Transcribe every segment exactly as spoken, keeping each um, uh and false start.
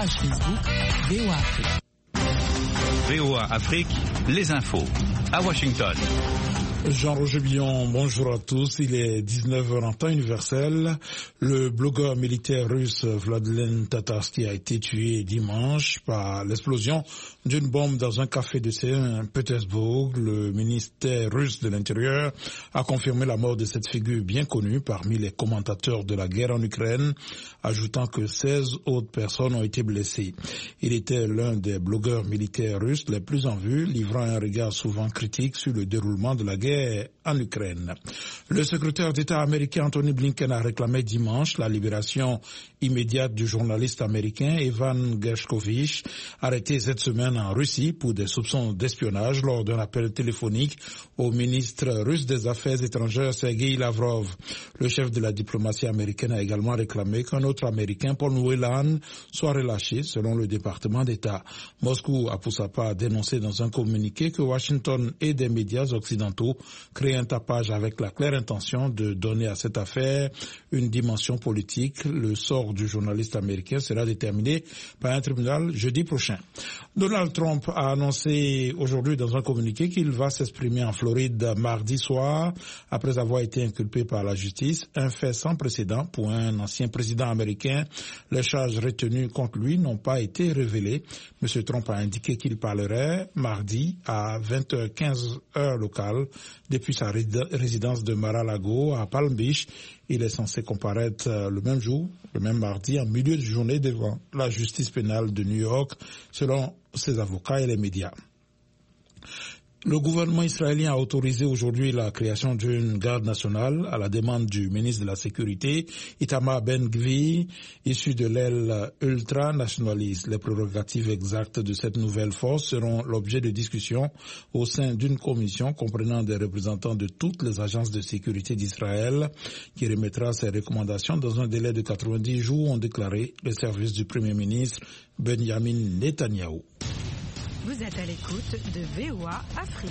page Facebook V O A Afrique. V O A Afrique, les infos, à Washington. Jean-Roger Billon, bonjour à tous. Il est dix-neuf heures en temps universel. Le blogueur militaire russe Vladlen Tatarsky a été tué dimanche par l'explosion d'une bombe dans un café de Saint-Pétersbourg. Le ministère russe de l'Intérieur a confirmé la mort de cette figure bien connue parmi les commentateurs de la guerre en Ukraine, ajoutant que seize autres personnes ont été blessées. Il était l'un des blogueurs militaires russes les plus en vue, livrant un regard souvent critique sur le déroulement de la guerre en Ukraine. Le secrétaire d'État américain Anthony Blinken a réclamé dimanche la libération immédiate du journaliste américain Evan Gershkovich, arrêté cette semaine en Russie pour des soupçons d'espionnage lors d'un appel téléphonique au ministre russe des Affaires étrangères Sergei Lavrov. Le chef de la diplomatie américaine a également réclamé qu'un autre Américain, Paul Whelan, soit relâché selon le département d'État. Moscou a pour sa part dénoncé dans un communiqué que Washington et des médias occidentaux créent un tapage avec la claire intention de donner à cette affaire une dimension politique. Le sort du journaliste américain sera déterminé par un tribunal jeudi prochain. Donald Trump a annoncé aujourd'hui dans un communiqué qu'il va s'exprimer en Floride mardi soir après avoir été inculpé par la justice, un fait sans précédent pour un ancien président américain. Les charges retenues contre lui n'ont pas été révélées. M. Trump a indiqué qu'il parlerait mardi à vingt heures quinze heure locale depuis sa résidence de Mar-a-Lago à Palm Beach. Il est censé comparaître le même jour, le même mardi, en milieu de journée devant la justice pénale de New York, selon ses avocats et les médias. Le gouvernement israélien a autorisé aujourd'hui la création d'une garde nationale à la demande du ministre de la Sécurité, Itamar Ben-Gvir, issu de l'aile ultra-nationaliste. Les prérogatives exactes de cette nouvelle force seront l'objet de discussions au sein d'une commission comprenant des représentants de toutes les agences de sécurité d'Israël qui remettra ses recommandations dans un délai de quatre-vingt-dix jours, ont déclaré les services du Premier ministre Benjamin Netanyahou. Vous êtes à l'écoute de V O A Afrique.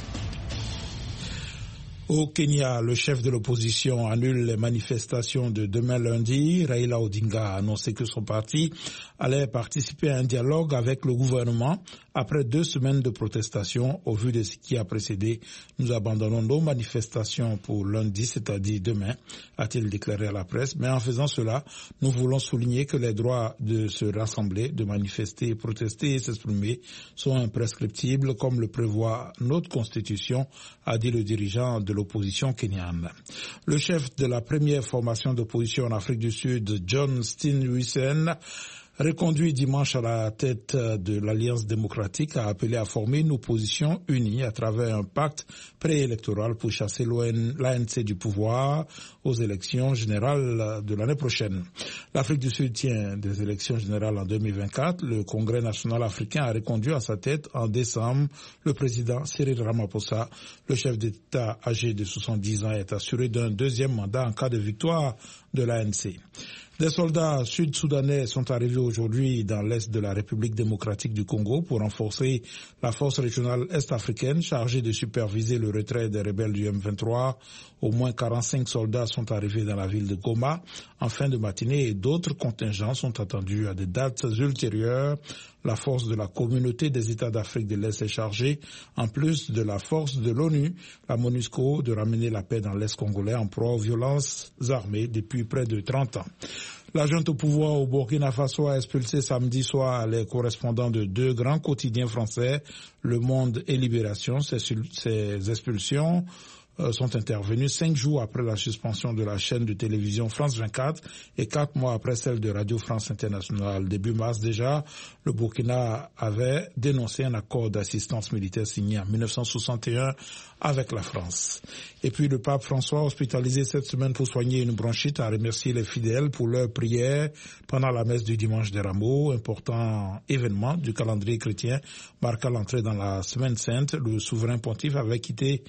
Au Kenya, le chef de l'opposition annule les manifestations de demain lundi. Raila Odinga a annoncé que son parti allait participer à un dialogue avec le gouvernement après deux semaines de protestation. Au vu de ce qui a précédé, nous abandonnons nos manifestations pour lundi, c'est-à-dire demain, a-t-il déclaré à la presse. Mais en faisant cela, nous voulons souligner que les droits de se rassembler, de manifester, protester et s'exprimer sont imprescriptibles, comme le prévoit notre constitution, a dit le dirigeant de l'opposition kenyane. Le chef de la première formation d'opposition en Afrique du Sud, John Steenhuisen, reconduit dimanche à la tête de l'Alliance démocratique, a appelé à former une opposition unie à travers un pacte préélectoral pour chasser l'A N C du pouvoir aux élections générales de l'année prochaine. L'Afrique du Sud tient des élections générales en deux mille vingt-quatre. Le Congrès national africain a reconduit à sa tête en décembre le président Cyril Ramaphosa. Le chef d'État âgé de soixante-dix ans est assuré d'un deuxième mandat en cas de victoire de l'A N C. Des soldats sud-soudanais sont arrivés aujourd'hui dans l'est de la République démocratique du Congo pour renforcer la force régionale est-africaine chargée de superviser le retrait des rebelles du M vingt-trois. Au moins quarante-cinq soldats sont arrivés dans la ville de Goma en fin de matinée et d'autres contingents sont attendus à des dates ultérieures. La force de la communauté des États d'Afrique de l'Est est chargée, en plus de la force de l'ONU, la MONUSCO, de ramener la paix dans l'Est congolais en proie aux violences armées depuis près de trente ans. La junte au pouvoir au Burkina Faso a expulsé samedi soir les correspondants de deux grands quotidiens français, Le Monde et Libération. Ces, ces expulsions euh, sont intervenues cinq jours après la suspension de la chaîne de télévision France vingt-quatre et quatre mois après celle de Radio France Internationale. Début mars déjà, le Burkina avait dénoncé un accord d'assistance militaire signé en mille neuf cent soixante et un avec la France. Et puis le pape François, hospitalisé cette semaine pour soigner une bronchite, a remercié les fidèles pour leur prière pendant la messe du dimanche des Rameaux, important événement du calendrier chrétien marquant l'entrée dans la semaine sainte. Le souverain pontife avait quitté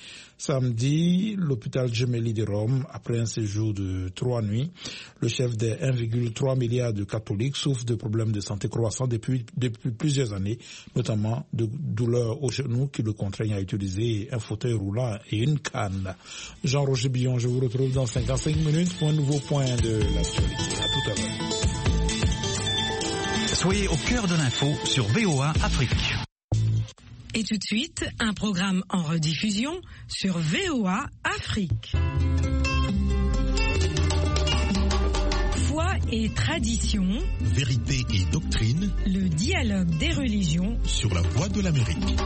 samedi l'hôpital Gemelli de Rome après un séjour de trois nuits. Le chef des un virgule trois milliard de catholiques souffre de problèmes de santé croissants depuis, depuis plusieurs années, notamment de douleurs au genou qui le contraignent à utiliser un fauteuil roulant et une canne. Jean-Roger Billon, je vous retrouve dans cinquante-cinq minutes pour un nouveau point de l'actualité. À tout à l'heure. Soyez au cœur de l'info sur V O A Afrique. Et tout de suite, un programme en rediffusion sur V O A Afrique. Foi et tradition, vérité et doctrine, le dialogue des religions sur la voie de l'Amérique.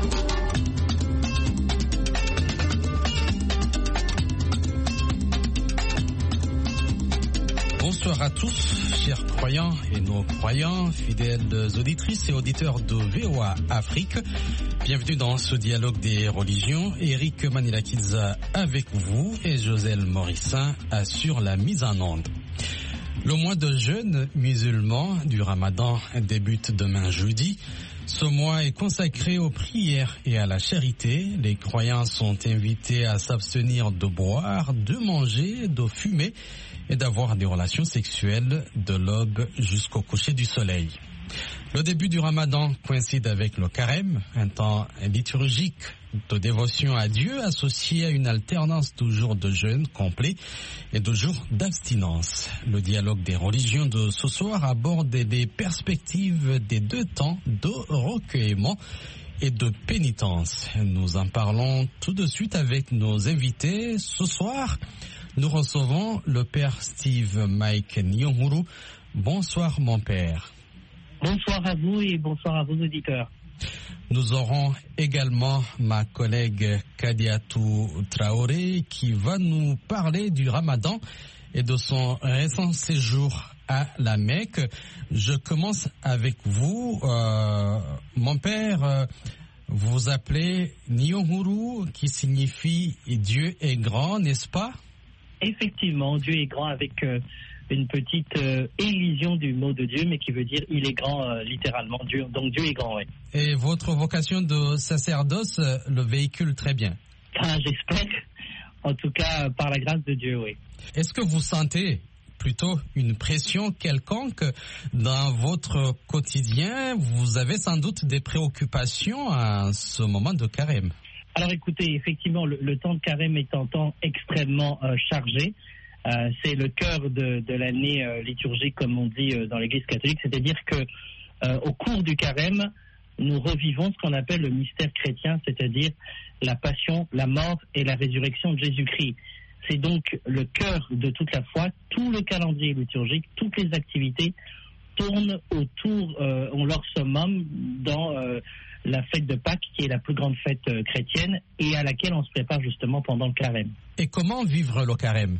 Bonsoir à tous, chers croyants et non-croyants, fidèles auditrices et auditeurs de V O A Afrique. Bienvenue dans ce dialogue des religions. Eric Manilakidza avec vous et Joselle Morissin assure la mise en onde. Le mois de jeûne musulman du Ramadan débute demain jeudi. Ce mois est consacré aux prières et à la charité. Les croyants sont invités à s'abstenir de boire, de manger, de fumer et d'avoir des relations sexuelles de l'aube jusqu'au coucher du soleil. Le début du Ramadan coïncide avec le carême, un temps liturgique de dévotion à Dieu associé à une alternance de jours de jeûne complet et de jours d'abstinence. Le dialogue des religions de ce soir aborde les perspectives des deux temps de recueillement et de pénitence. Nous en parlons tout de suite avec nos invités. Ce soir, nous recevons le père Steve Mike Nyonguru. Bonsoir mon père. Bonsoir à vous et bonsoir à vos auditeurs. Nous aurons également ma collègue Kadiatou Traoré qui va nous parler du Ramadan et de son récent séjour à la Mecque. Je commence avec vous. Euh, mon père, euh, vous vous appelez Nyonguru qui signifie Dieu est grand, n'est-ce pas? Effectivement, Dieu est grand avec euh, une petite euh, élision du mot de Dieu, mais qui veut dire il est grand euh, littéralement. Dieu, donc Dieu est grand, oui. Et votre vocation de sacerdoce euh, le véhicule très bien. Enfin, j'espère, en tout cas euh, par la grâce de Dieu, oui. Est-ce que vous sentez plutôt une pression quelconque dans votre quotidien? Vous avez sans doute des préoccupations à ce moment de carême. Alors écoutez, effectivement, le, le temps de carême est un temps extrêmement euh, chargé. Euh, c'est le cœur de, de l'année euh, liturgique, comme on dit euh, dans l'Église catholique, c'est-à-dire que euh, au cours du carême, nous revivons ce qu'on appelle le mystère chrétien, c'est-à-dire la passion, la mort et la résurrection de Jésus-Christ. C'est donc le cœur de toute la foi. Tout le calendrier liturgique, toutes les activités tournent autour, euh, ont leur summum dans euh, la fête de Pâques, qui est la plus grande fête euh, chrétienne et à laquelle on se prépare justement pendant le carême. Et comment vivre le carême?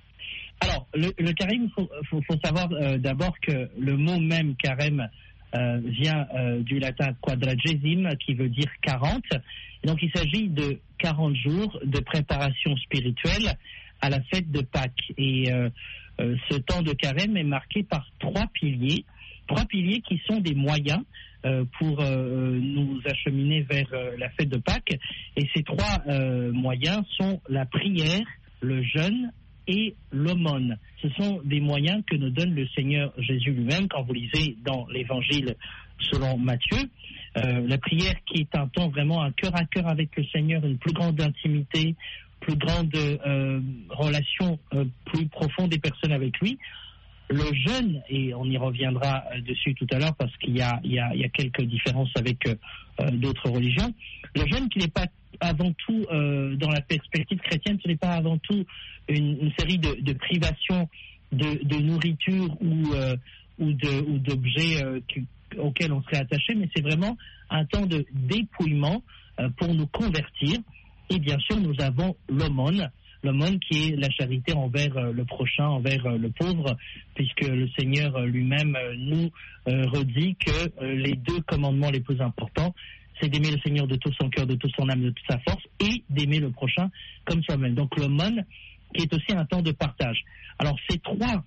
Alors, le, le carême, il faut, faut, faut savoir euh, d'abord que le mot même carême euh, vient euh, du latin quadragesime, qui veut dire quarante. Et donc, il s'agit de quarante jours de préparation spirituelle à la fête de Pâques. Et euh, euh, ce temps de carême est marqué par trois piliers, trois piliers qui sont des moyens euh, pour euh, nous acheminer vers euh, la fête de Pâques. Et ces trois euh, moyens sont la prière, le jeûne et l'aumône. Ce sont des moyens que nous donne le Seigneur Jésus lui-même quand vous lisez dans l'Évangile selon Matthieu. Euh, la prière qui est un temps vraiment un cœur à cœur avec le Seigneur, une plus grande intimité, plus grande euh, relation euh, plus profonde des personnes avec lui. Le jeûne, et on y reviendra euh, dessus tout à l'heure parce qu'il y a, il y a, il y a quelques différences avec euh, d'autres religions. Le jeûne qui n'est pas avant tout, euh, dans la perspective chrétienne, ce n'est pas avant tout une, une série de, de privations de, de nourriture ou, euh, ou, de, ou d'objets euh, qui, auxquels on serait attaché, mais c'est vraiment un temps de dépouillement euh, pour nous convertir. Et bien sûr, nous avons l'aumône, l'aumône qui est la charité envers euh, le prochain, envers euh, le pauvre, puisque le Seigneur euh, lui-même euh, nous euh, redit que euh, les deux commandements les plus importants, c'est d'aimer le Seigneur de tout son cœur, de toute son âme, de toute sa force, et d'aimer le prochain comme soi-même. Donc l'aumône, qui est aussi un temps de partage. Alors ces trois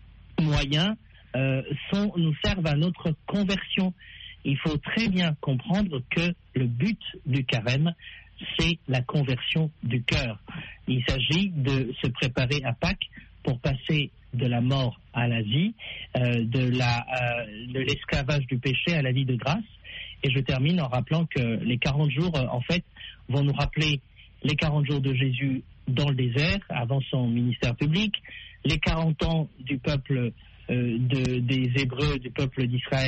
moyens euh, sont, nous servent à notre conversion. Il faut très bien comprendre que le but du carême, c'est la conversion du cœur. Il s'agit de se préparer à Pâques pour passer de la mort à la vie, euh, de, la, euh, de l'esclavage du péché à la vie de grâce. Et je termine en rappelant que les quarante jours, euh, en fait, vont nous rappeler les quarante jours de Jésus dans le désert, avant son ministère public, les quarante ans du peuple euh, de, des Hébreux, du peuple d'Israël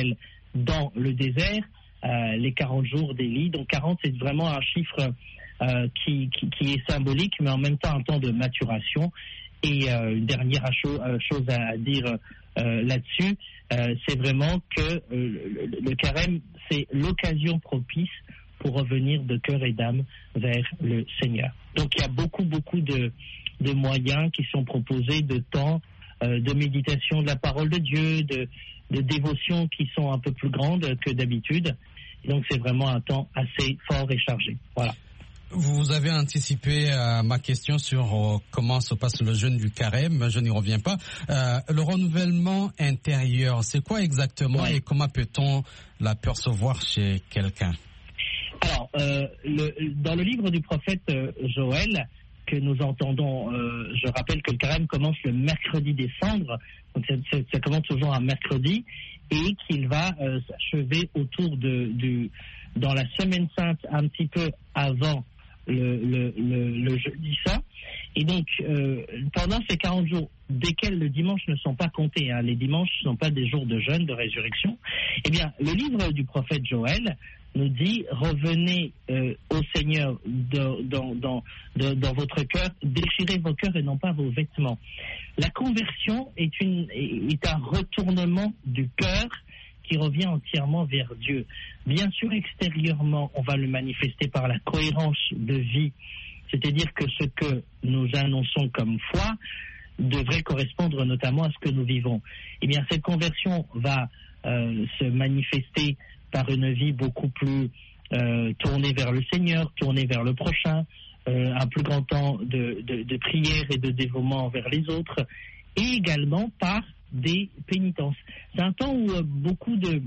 dans le désert euh, les quarante jours d'Élie. Donc quarante, c'est vraiment un chiffre euh, qui, qui, qui est symbolique, mais en même temps un temps de maturation. Et euh, une dernière cho- euh, chose à dire euh, là-dessus, euh, c'est vraiment que euh, le, le carême, c'est l'occasion propice pour revenir de cœur et d'âme vers le Seigneur. Donc il y a beaucoup, beaucoup de, de moyens qui sont proposés, de temps, euh, de méditation de la parole de Dieu, de, de dévotions qui sont un peu plus grandes que d'habitude. Et donc c'est vraiment un temps assez fort et chargé. Voilà. Vous avez anticipé euh, ma question sur euh, comment se passe le jeûne du carême, je n'y reviens pas. Euh, le renouvellement intérieur, c'est quoi exactement ouais. et comment peut-on l'apercevoir chez quelqu'un? Alors, euh, le, dans le livre du prophète euh, Joël, que nous entendons, euh, je rappelle que le carême commence le mercredi des cendres, donc ça, ça, ça commence toujours un mercredi, et qu'il va euh, s'achever autour de, du, dans la semaine sainte, un petit peu avant le, le, le, le jeudi saint. Et donc, euh, pendant ces quarante jours, desquels le dimanche ne sont pas comptés, hein, les dimanches ne sont pas des jours de jeûne, de résurrection, eh bien, le livre du prophète Joël nous dit, revenez euh, au Seigneur de, dans, dans, de, dans votre cœur, déchirez vos cœurs et non pas vos vêtements. La conversion est, une, est un retournement du cœur qui revient entièrement vers Dieu. Bien sûr, extérieurement, on va le manifester par la cohérence de vie, c'est-à-dire que ce que nous annonçons comme foi devrait correspondre notamment à ce que nous vivons. Eh bien, cette conversion va euh, se manifester par une vie beaucoup plus euh, tournée vers le Seigneur, tournée vers le prochain, euh, un plus grand temps de, de, de prière et de dévouement envers les autres, et également par des pénitences. C'est un temps où euh, beaucoup de,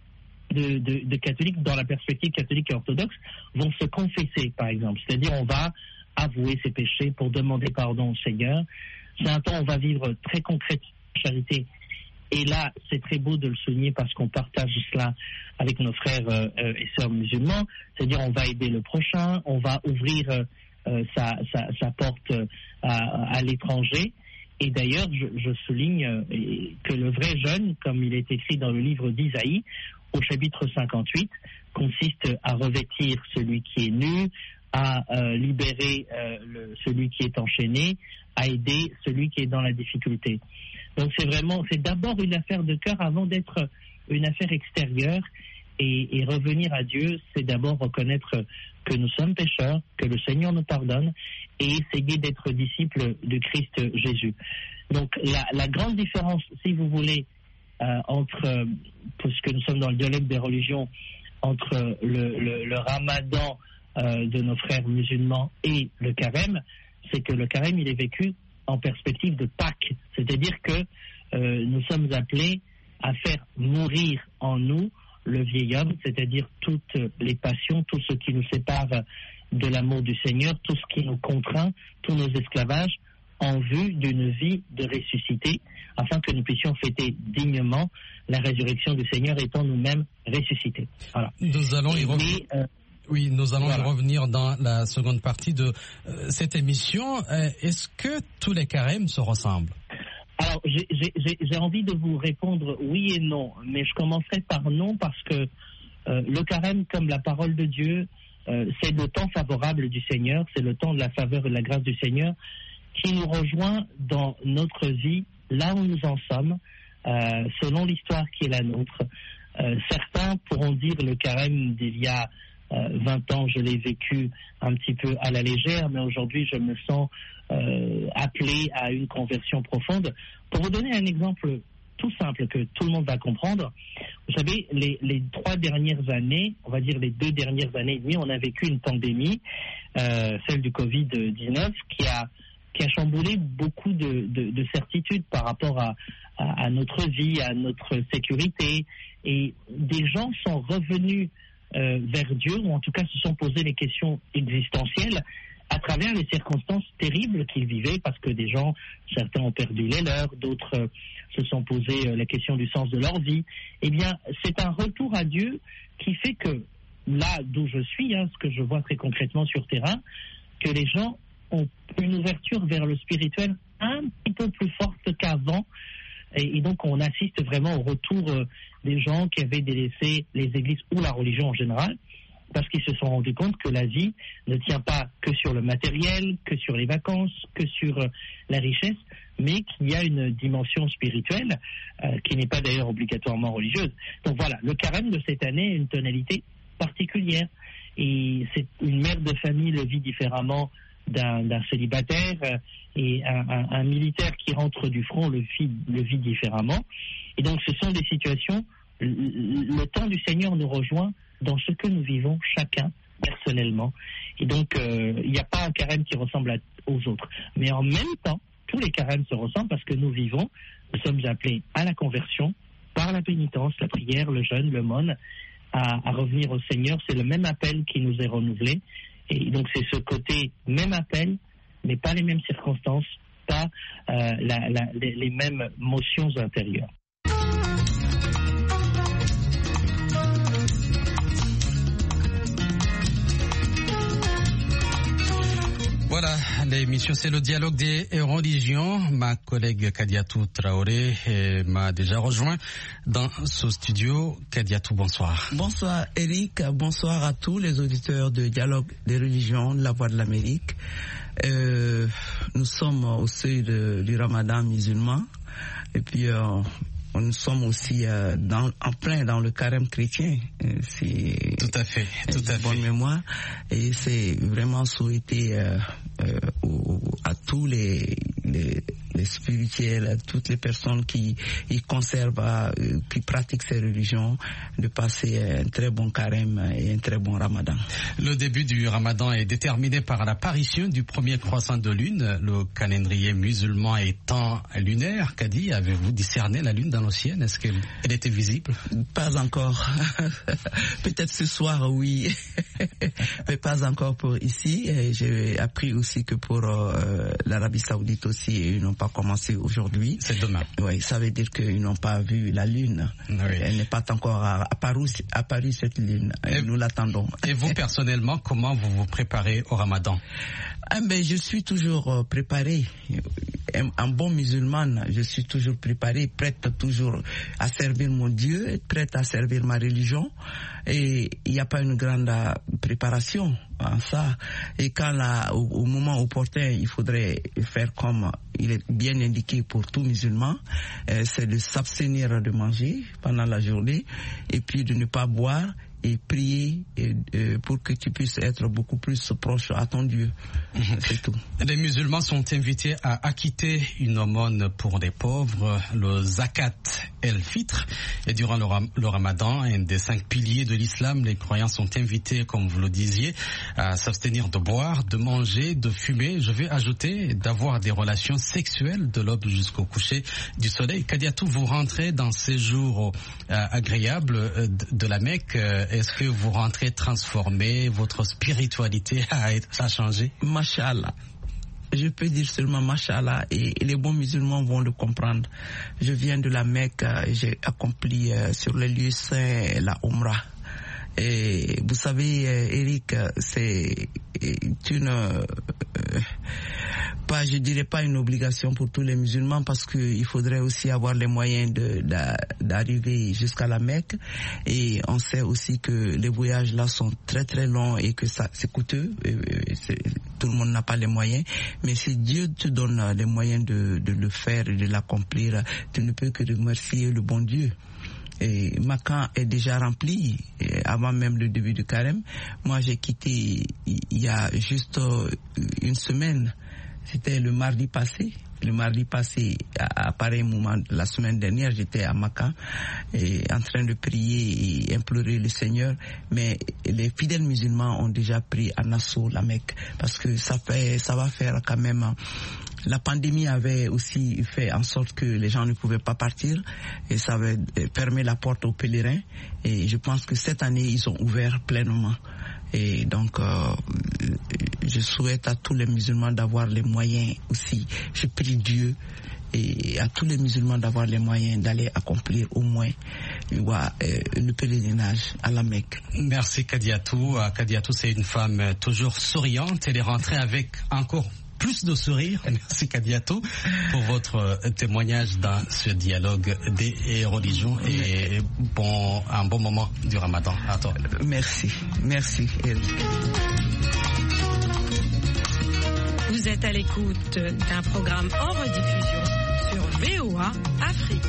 de, de, de catholiques, dans la perspective catholique et orthodoxe, vont se confesser, par exemple. C'est-à-dire, on va avouer ses péchés pour demander pardon au Seigneur. C'est un temps où on va vivre très concrètement la charité. Et là, c'est très beau de le souligner parce qu'on partage cela avec nos frères euh, et sœurs musulmans. C'est-à-dire, on va aider le prochain, on va ouvrir euh, sa, sa, sa porte euh, à, à l'étranger. Et d'ailleurs, je, je souligne euh, que le vrai jeûne, comme il est écrit dans le livre d'Isaïe, au chapitre cinquante-huit, consiste à revêtir celui qui est nu, à euh, libérer euh, le, celui qui est enchaîné, à aider celui qui est dans la difficulté. Donc c'est vraiment, c'est d'abord une affaire de cœur avant d'être une affaire extérieure. Et, et revenir à Dieu, c'est d'abord reconnaître que nous sommes pécheurs, que le Seigneur nous pardonne, et essayer d'être disciples de Christ Jésus. Donc la, la grande différence, si vous voulez, euh, entre, euh, puisque nous sommes dans le dialogue des religions, entre le, le, le ramadan euh, de nos frères musulmans et le carême, c'est que le carême, il est vécu en perspective de Pâques. C'est-à-dire que euh, nous sommes appelés à faire mourir en nous le vieil homme, c'est-à-dire toutes les passions, tout ce qui nous sépare de l'amour du Seigneur, tout ce qui nous contraint, tous nos esclavages, en vue d'une vie de ressuscité, afin que nous puissions fêter dignement la résurrection du Seigneur étant nous-mêmes ressuscités. Voilà. Nous allons y revenir. Euh, Oui, nous allons voilà. y revenir dans la seconde partie de euh, cette émission. Euh, est-ce que tous les carèmes se ressemblent? Alors, j'ai, j'ai, j'ai envie de vous répondre oui et non, mais je commencerai par non parce que euh, le carême, comme la parole de Dieu, euh, c'est le temps favorable du Seigneur, c'est le temps de la faveur et de la grâce du Seigneur qui nous rejoint dans notre vie, là où nous en sommes, euh, selon l'histoire qui est la nôtre. Euh, certains pourront dire le carême d'il y a Euh, vingt ans, je l'ai vécu un petit peu à la légère, mais aujourd'hui, je me sens euh, appelé à une conversion profonde. Pour vous donner un exemple tout simple que tout le monde va comprendre, vous savez, les, les trois dernières années, on va dire les deux dernières années et demie, on a vécu une pandémie, euh, celle du covid dix-neuf, qui a, qui a chamboulé beaucoup de, de, de certitudes par rapport à, à, à notre vie, à notre sécurité, et des gens sont revenus Euh, vers Dieu, ou en tout cas se sont posé les questions existentielles à travers les circonstances terribles qu'ils vivaient, parce que des gens, certains ont perdu les leurs, d'autres euh, se sont posé euh, la question du sens de leur vie. Eh bien, c'est un retour à Dieu qui fait que, là d'où je suis, hein, ce que je vois très concrètement sur terrain, que les gens ont une ouverture vers le spirituel un petit peu plus forte qu'avant. Et, et donc, on assiste vraiment au retour euh, des gens qui avaient délaissé les églises ou la religion en général, parce qu'ils se sont rendus compte que la vie ne tient pas que sur le matériel, que sur les vacances, que sur euh, la richesse, mais qu'il y a une dimension spirituelle euh, qui n'est pas d'ailleurs obligatoirement religieuse. Donc voilà, le carême de cette année a une tonalité particulière. Et c'est une mère de famille le vit différemment d'un, d'un célibataire, euh, et un, un, un militaire qui rentre du front le vit, le vit différemment. Et donc ce sont des situations, le, le temps du Seigneur nous rejoint dans ce que nous vivons chacun personnellement. Et donc, euh, il n'y a pas un carême qui ressemble à, aux autres. Mais en même temps, tous les carèmes se ressemblent parce que nous vivons, nous sommes appelés à la conversion, par la pénitence, la prière, le jeûne, l'aumône, à, à revenir au Seigneur. C'est le même appel qui nous est renouvelé. Et donc, c'est ce côté même appel, mais pas les mêmes circonstances, pas euh, la, la, les, les mêmes motions intérieures. Voilà, l'émission c'est le dialogue des religions. Ma collègue Kadiatou Traoré eh, m'a déjà rejoint dans ce studio. Kadiatou, bonsoir. Bonsoir Eric, bonsoir à tous les auditeurs de Dialogue des religions, de la Voix de l'Amérique. Euh, nous sommes au seuil de, du Ramadan musulman et puis euh, nous sommes aussi euh, dans, en plein dans le carême chrétien. C'est tout à fait, tout à bonne fait. mémoire. Et c'est vraiment souhaité euh, euh, à tous les, les, les spirituels, à toutes les personnes qui y conservent, euh, qui pratiquent ces religions, de passer un très bon carême et un très bon ramadan. Le début du ramadan est déterminé par l'apparition du premier croissant de lune. Le calendrier musulman étant lunaire, Kadi, avez-vous discerné la lune dans le ciel? Est-ce qu'elle elle était visible? Pas encore. Peut-être ce soir, oui. Mais pas encore pour ici. Et j'ai appris aussi que pour euh, l'Arabie Saoudite aussi, ils n'ont pas commencé aujourd'hui. C'est demain. Oui, ça veut dire qu'ils n'ont pas vu la lune. Oui. Elle n'est pas encore apparue, apparue cette lune. Et nous l'attendons. Et vous, personnellement, comment vous vous préparez au ramadan? Ah ben, je suis toujours préparé. Un, un bon musulman, je suis toujours préparé, prête toujours à servir mon Dieu, prête à servir ma religion. Et il n'y a pas une grande préparation en ça. Et quand là, au, au moment opportun, il faudrait faire comme il est bien indiqué pour tout musulman, euh, c'est de s'abstenir de manger pendant la journée et puis de ne pas boire et prier et, euh, pour que tu puisses être beaucoup plus proche à ton Dieu. C'est tout. Les musulmans sont invités à acquitter une aumône pour les pauvres, le zakat el-fitr. Et durant le, ram- le ramadan, un des cinq piliers de l'islam, les croyants sont invités, comme vous le disiez, à s'abstenir de boire, de manger, de fumer. Je vais ajouter d'avoir des relations sexuelles de l'aube jusqu'au coucher du soleil. Kadiatou, vous rentrez dans ces jours euh, agréables euh, de la Mecque. Est-ce que vous rentrez transformé? Votre spiritualité a, a changé? Mashallah. Je peux dire seulement Mashallah, et, et les bons musulmans vont le comprendre. Je viens de la Mecque, j'ai accompli euh, sur les lieux saints la Umrah. Et vous savez, euh, Eric, c'est une... Euh, pas, je dirais pas une obligation pour tous les musulmans, parce qu'il faudrait aussi avoir les moyens de, de, d'arriver jusqu'à la Mecque. Et on sait aussi que les voyages là sont très très longs et que ça c'est coûteux. Et, et c'est, tout le monde n'a pas les moyens. Mais si Dieu te donne les moyens de, de le faire et de l'accomplir, tu ne peux que remercier le bon Dieu. Et ma camp est déjà rempli avant même le début du carême. Moi, j'ai quitté il y a juste une semaine. C'était le mardi passé. Le mardi passé, à, à pareil moment, la semaine dernière, j'étais à Macan et en train de prier et implorer le Seigneur. Mais les fidèles musulmans ont déjà pris en assaut la Mecque, parce que ça fait, ça va faire quand même. La pandémie avait aussi fait en sorte que les gens ne pouvaient pas partir et ça avait fermé la porte aux pèlerins. Et je pense que cette année, ils ont ouvert pleinement. Et donc, euh, je souhaite à tous les musulmans d'avoir les moyens aussi. Je prie Dieu et à tous les musulmans d'avoir les moyens d'aller accomplir au moins ouais, le pèlerinage à la Mecque. Merci Kadiatou. Kadiatou, c'est une femme toujours souriante. Elle est rentrée avec encore plus de sourires. Merci Kadiatou pour votre témoignage dans ce dialogue des religions et bon, un bon moment du Ramadan. À toi. Merci, merci Eric. Vous êtes à l'écoute d'un programme en rediffusion sur V O A Afrique.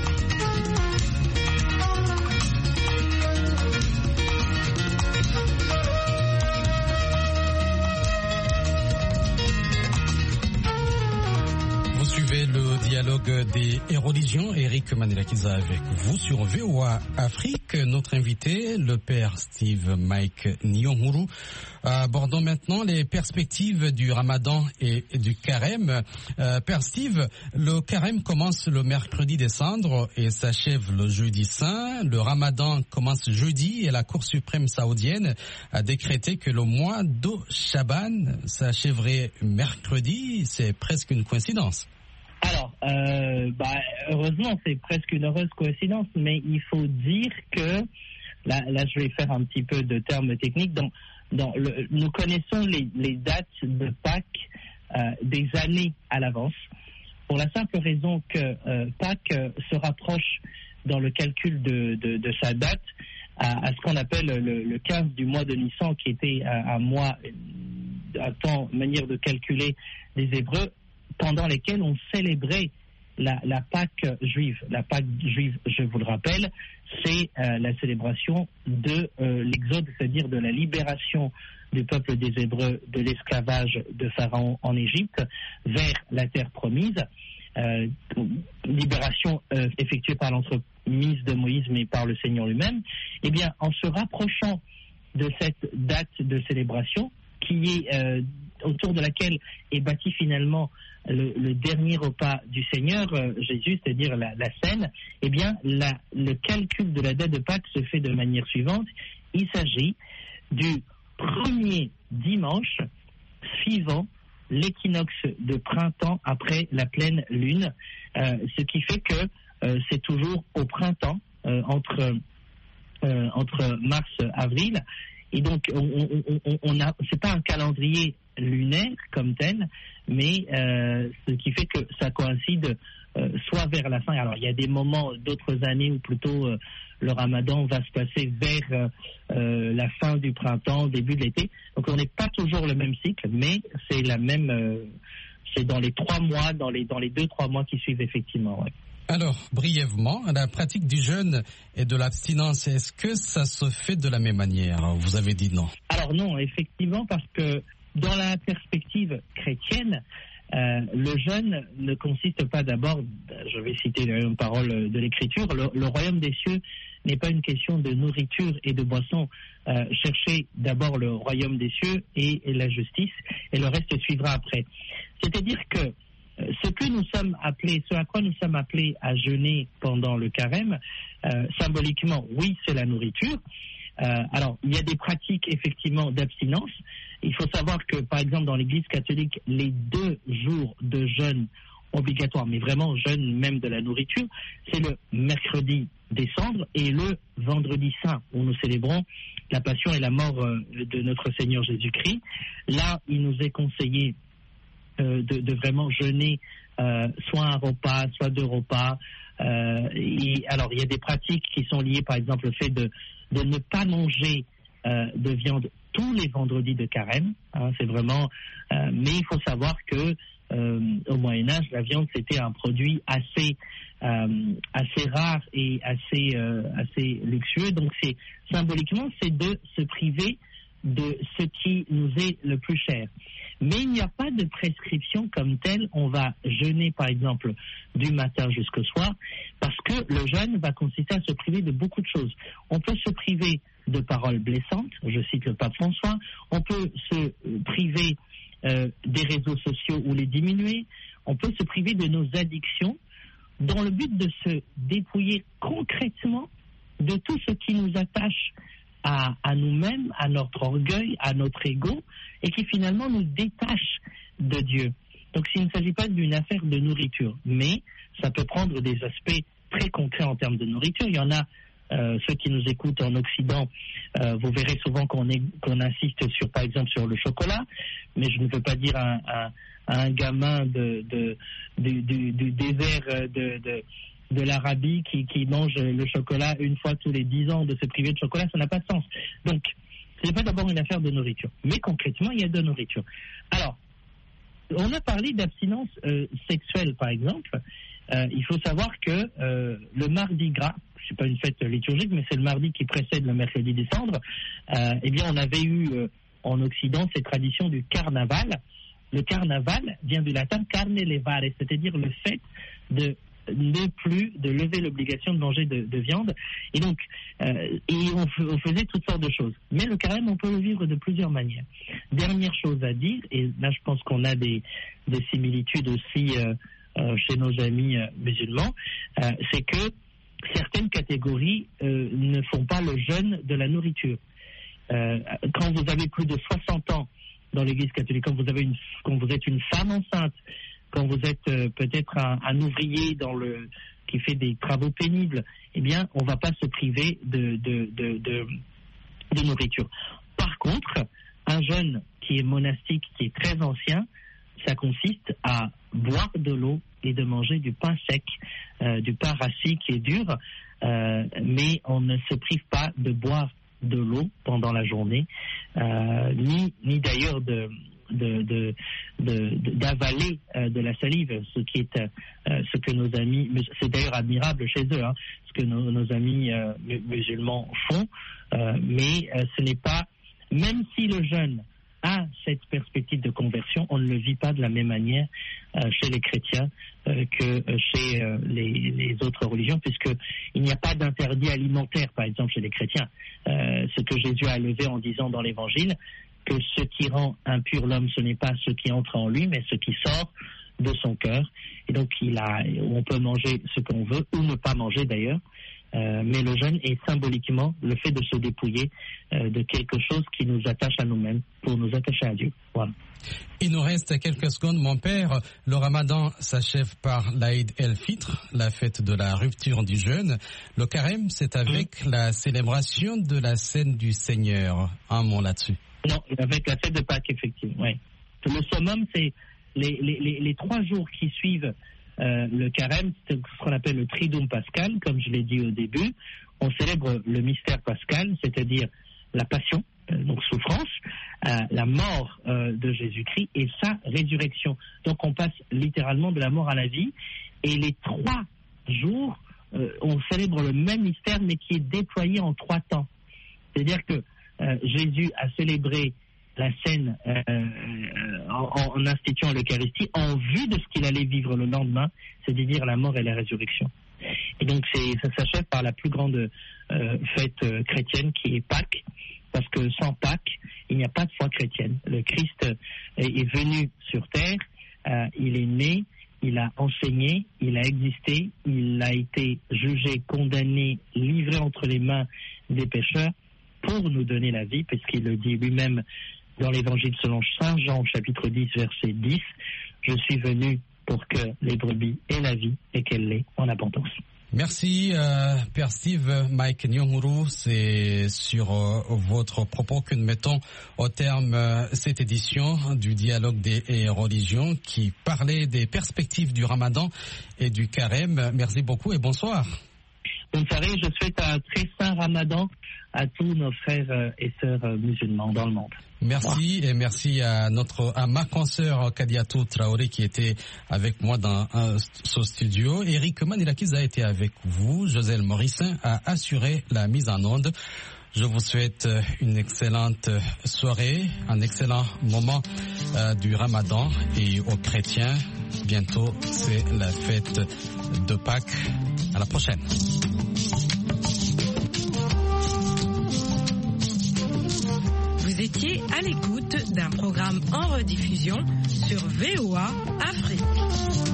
Vous suivez le dialogue des religions. Eric Manirakiza avec vous sur V O A Afrique. Notre invité, le père Steve Mike Nyonguru. Abordons maintenant les perspectives du Ramadan et du Carême. Euh, père Steve, le Carême commence le mercredi des cendres et s'achève le jeudi saint. Le Ramadan commence jeudi et la Cour suprême saoudienne a décrété que le mois de Chaban s'achèverait mercredi. C'est presque une coïncidence. Alors, euh, bah, heureusement, c'est presque une heureuse coïncidence, mais il faut dire que, là, là je vais faire un petit peu de termes techniques, donc, donc le, nous connaissons les, les dates de Pâques euh, des années à l'avance, pour la simple raison que euh, Pâques euh, se rapproche dans le calcul de, de, de sa date à, à ce qu'on appelle le, le quinze du mois de Nissan, qui était un, un mois, un temps, manière de calculer des Hébreux, pendant lesquels on célébrait la, la Pâque juive. La Pâque juive, je vous le rappelle, c'est euh, la célébration de euh, l'Exode, c'est-à-dire de la libération du peuple des Hébreux de l'esclavage de Pharaon en Égypte vers la terre promise. Euh, libération euh, effectuée par l'entremise de Moïse, mais par le Seigneur lui-même. Eh bien, en se rapprochant de cette date de célébration, qui est euh, autour de laquelle est bâti finalement le, le dernier repas du Seigneur, euh, Jésus, c'est-à-dire la, la scène, eh bien, la, le calcul de la date de Pâques se fait de manière suivante. Il s'agit du premier dimanche suivant l'équinoxe de printemps après la pleine lune, euh, ce qui fait que euh, c'est toujours au printemps, euh, entre, euh, entre mars et avril. Et donc, on, on, on, on a, c'est pas un calendrier lunaire comme tel, mais euh, ce qui fait que ça coïncide euh, soit vers la fin. Alors, il y a des moments d'autres années où plutôt euh, le Ramadan va se passer vers euh, la fin du printemps, début de l'été. Donc, on n'est pas toujours le même cycle, mais c'est la même. Euh, c'est dans les trois mois, dans les dans les deux trois mois qui suivent effectivement. Ouais. Alors, brièvement, la pratique du jeûne et de l'abstinence, est-ce que ça se fait de la même manière? Vous avez dit non. Alors non, effectivement, parce que dans la perspective chrétienne, euh, le jeûne ne consiste pas d'abord, je vais citer une parole de l'Écriture, le, le royaume des cieux n'est pas une question de nourriture et de boisson. Euh, cherchez d'abord le royaume des cieux et, et la justice, et le reste suivra après. C'est-à-dire que ce que nous sommes appelés, ce à quoi nous sommes appelés à jeûner pendant le carême, euh, symboliquement, oui, c'est la nourriture. Euh, alors, il y a des pratiques effectivement d'abstinence. Il faut savoir que, par exemple, dans l'Église catholique, les deux jours de jeûne obligatoires, mais vraiment jeûne même de la nourriture, c'est le mercredi des cendres et le vendredi saint, où nous célébrons la passion et la mort euh, de notre Seigneur Jésus-Christ. Là, il nous est conseillé Euh, de, de vraiment jeûner euh, soit un repas, soit deux repas. Euh, et alors, il y a des pratiques qui sont liées, par exemple, au fait de, de ne pas manger euh, de viande tous les vendredis de carême. Hein, c'est vraiment. Euh, mais il faut savoir que euh, au Moyen Âge, la viande c'était un produit assez euh, assez rare et assez euh, assez luxueux. Donc, c'est symboliquement, c'est de se priver de ce qui nous est le plus cher. Mais il n'y a pas de prescription comme telle. On va jeûner, par exemple, du matin jusqu'au soir, parce que le jeûne va consister à se priver de beaucoup de choses. On peut se priver de paroles blessantes, je cite le pape François, on peut se priver euh, des réseaux sociaux ou les diminuer, on peut se priver de nos addictions, dans le but de se dépouiller concrètement de tout ce qui nous attache À, à nous-mêmes, à notre orgueil, à notre ego, et qui finalement nous détache de Dieu. Donc il ne s'agit pas d'une affaire de nourriture, mais ça peut prendre des aspects très concrets en termes de nourriture. Il y en a euh, ceux qui nous écoutent en Occident, euh, vous verrez souvent qu'on, est, qu'on insiste sur, par exemple, sur le chocolat, mais je ne veux pas dire à, à, à un gamin de, de, du, du, du désert de, de, de l'Arabie qui, qui mange le chocolat une fois tous les dix ans, de se priver de chocolat, ça n'a pas de sens. Donc, ce n'est pas d'abord une affaire de nourriture, mais concrètement, il y a de nourriture. Alors, on a parlé d'abstinence euh, sexuelle, par exemple. Euh, il faut savoir que euh, le mardi gras, c'est pas une fête liturgique, mais c'est le mardi qui précède le mercredi des cendres, euh, eh bien, on avait eu euh, en Occident cette tradition du carnaval. Le carnaval vient du latin carne levare, c'est-à-dire le fait de ne plus de lever l'obligation de manger de, de viande. Et donc, euh, et on, f- on faisait toutes sortes de choses. Mais le carême, on peut le vivre de plusieurs manières. Dernière chose à dire, et là je pense qu'on a des, des similitudes aussi euh, euh, chez nos amis euh, musulmans, euh, c'est que certaines catégories euh, ne font pas le jeûne de la nourriture. Euh, quand vous avez plus de soixante ans dans l'Église catholique, quand vous, avez une, quand vous êtes une femme enceinte, quand vous êtes euh, peut-être un, un ouvrier dans le, qui fait des travaux pénibles, eh bien, on ne va pas se priver de, de, de, de, de nourriture. Par contre, un jeûne qui est monastique, qui est très ancien, ça consiste à boire de l'eau et de manger du pain sec, euh, du pain rassis qui est dur, euh, mais on ne se prive pas de boire de l'eau pendant la journée, euh, ni, ni d'ailleurs de... De, de, de, de, d'avaler euh, de la salive, ce qui est euh, ce que nos amis, c'est d'ailleurs admirable chez eux, hein, ce que nos, nos amis euh, musulmans font, euh, mais euh, ce n'est pas, même si le jeûne a cette perspective de conversion, on ne le vit pas de la même manière euh, chez les chrétiens euh, que chez euh, les, les autres religions, puisqu'il n'y a pas d'interdit alimentaire, par exemple, chez les chrétiens. Euh, ce que Jésus a levé en disant dans l'Évangile, que ce qui rend impur l'homme, ce n'est pas ce qui entre en lui, mais ce qui sort de son cœur. Et donc, il a, on peut manger ce qu'on veut, ou ne pas manger d'ailleurs, euh, mais le jeûne est symboliquement le fait de se dépouiller euh, de quelque chose qui nous attache à nous-mêmes, pour nous attacher à Dieu. Voilà. Il nous reste quelques secondes, mon père. Le ramadan s'achève par l'Aïd el-Fitr, la fête de la rupture du jeûne. Le carême, c'est avec mmh. la célébration de la scène du Seigneur. Un mot là-dessus. Non, avec la fête de Pâques, effectivement. Ouais. Le summum, c'est les, les, les, les trois jours qui suivent euh, le carême, c'est ce qu'on appelle le Triduum pascal, comme je l'ai dit au début. On célèbre le mystère pascal, c'est-à-dire la passion, euh, donc souffrance, euh, la mort euh, de Jésus-Christ et sa résurrection. Donc on passe littéralement de la mort à la vie. Et les trois jours, euh, on célèbre le même mystère, mais qui est déployé en trois temps. C'est-à-dire que Euh, Jésus a célébré la scène euh, en, en instituant l'Eucharistie en vue de ce qu'il allait vivre le lendemain, c'est-à-dire la mort et la résurrection. Et donc c'est, ça s'achève par la plus grande euh, fête euh, chrétienne qui est Pâques, parce que sans Pâques, il n'y a pas de foi chrétienne. Le Christ est, est venu sur terre, euh, il est né, il a enseigné, il a existé, il a été jugé, condamné, livré entre les mains des pécheurs, pour nous donner la vie, puisqu'il le dit lui-même dans l'Évangile selon saint Jean, chapitre dix, verset dix, « Je suis venu pour que les brebis aient la vie et qu'elle l'ait en abondance. » Merci, euh, Père Steve. Mike Nyonguru, c'est sur euh, votre propos que nous mettons au terme euh, cette édition du Dialogue des religions qui parlait des perspectives du Ramadan et du Carême. Merci beaucoup et bonsoir. Bonne soirée, je souhaite un très saint Ramadan à tous nos frères et sœurs musulmans dans le monde. Merci et merci à notre à ma consoeur Kadiatou Traoré qui était avec moi dans un, ce studio. Eric Manilakiz a été avec vous. Joselle Morissin a assuré la mise en onde. Je vous souhaite une excellente soirée, un excellent moment euh, du Ramadan et aux chrétiens. Bientôt, c'est la fête de Pâques. À la prochaine. Vous étiez à l'écoute d'un programme en rediffusion sur V O A Afrique.